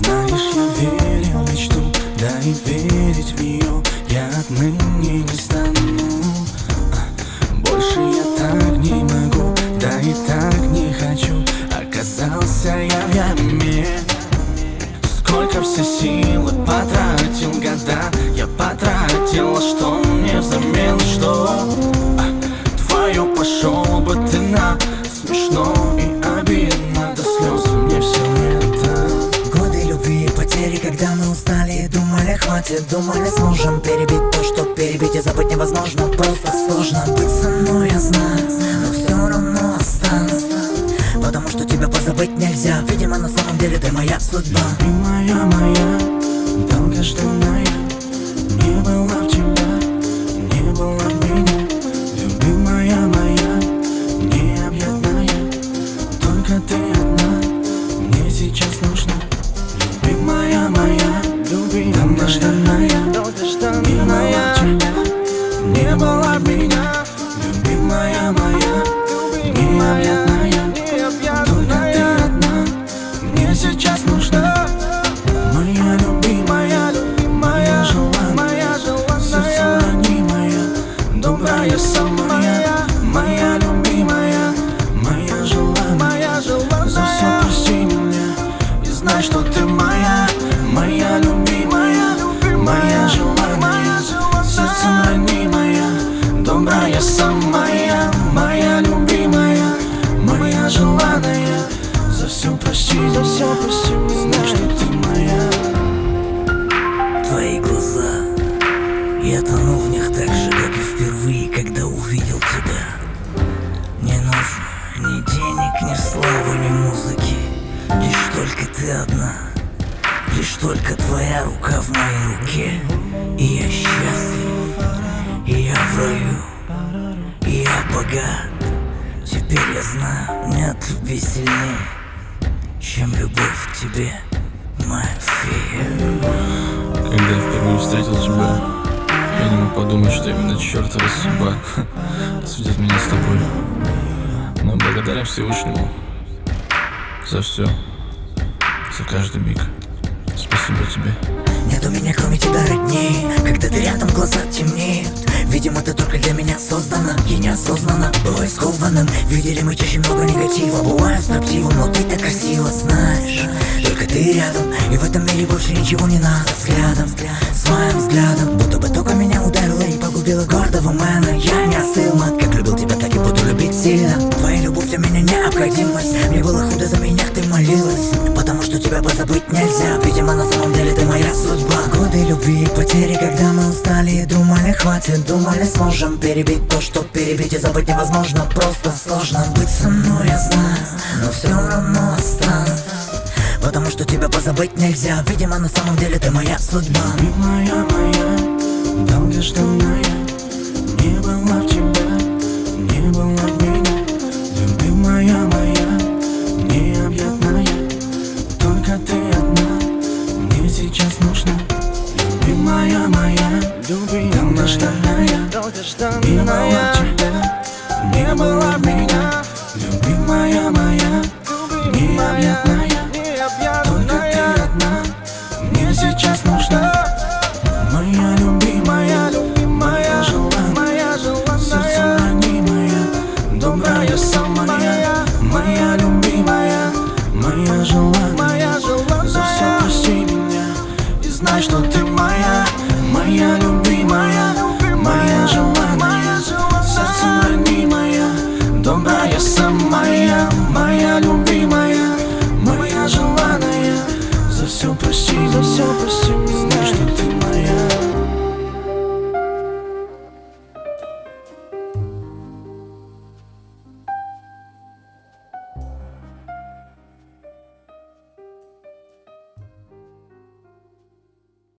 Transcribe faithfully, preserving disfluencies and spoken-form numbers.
Знаешь, я верил в мечту, да и верить в нее я отныне не стану. Больше я так не могу, да и так не хочу. Оказался я в яме. Сколько все силы потратил, года я потратил, а что мне взамен, что? Твое пошел бы ты на. Смешно и обидно до слез мне все это. Годы любви и потери, когда мы устали и думали хватит. Думали, сможем перебить то, что перебить и забыть невозможно. Просто сложно быть со мной, я знаю, но все равно останусь, потому что тебя позабыть нельзя. Видимо, на самом деле ты моя судьба. Любимая моя, долгожданная, не была в тебя, не была в меня. Любимая моя, необъятная, только ты одна мне сейчас нужна. Любимая моя, долгожданная, не была в тебя, не была в меня. Любимая моя, необъятная, только ты одна мне сейчас нужна. Моя любимая, моя желанная, сердце ранимая, добрая самая. Моя любимая, моя желанная, за все прости меня и знай, что ты моя. Моя любимая, моя желанная, сердце ранимая, добрая самая. Моя любимая, моя желанная, за все прости, за все прости меня, знай, что ты моя. Твои глаза, я тону в них так же, как и впервые, когда увидел тебя. Не нужно ни денег, ни славы, ни музыки, лишь только ты одна, лишь только твоя рука в моей руке. И я счастлив, и я в раю, и я богат. Теперь я знаю, нет любви сильнее, чем любовь к тебе, моя фея. Когда я впервые встретил тебя, я не мог подумать, что именно чертова судьба сведет меня с тобой. Но благодарен Всевышнему за все, за каждый миг. Спасибо тебе. Нет у меня кроме тебя родней, когда ты рядом, глаза темнеют. Видимо, ты только для меня создана. Я неосознанно бываю скованным. Видели мы чаще много негатива, бываю строптивым, но ты так красиво, знаешь. Только ты рядом, и в этом мире больше ничего не надо. Взглядом, с моим взглядом, будто бы только меня ударила и погубила гордого мэна. Я не остыл, мат, как любил тебя, так и буду любить сильно. Твоя любовь для меня необходимость. Мне было худо, за меня ты молилась, потому что тебя позабыть нельзя. Видимо, на самом деле ты моя судьба. Годы любви и потери, когда мы устали и думали хватит. Думали, сможем перебить то, что перебить и забыть невозможно. Просто сложно быть со мной, я знаю, но все равно останусь, потому что тебя позабыть нельзя. Видимо, на самом деле ты моя судьба. Любимая моя, долгожданная, не была в тебя, не была в меня. Любимая моя, необъятная, только ты одна мне сейчас нужна. Любимая моя, долгожданная, не была в тебя, не была в меня. Любимая моя, необъятная, только ты одна мне сейчас нужна. Моя любимая, моя желанная, сердце ранимая, добрая самая. Моя любимая, моя желанная, за все прости меня и знай, что ты моя. Моя любимая,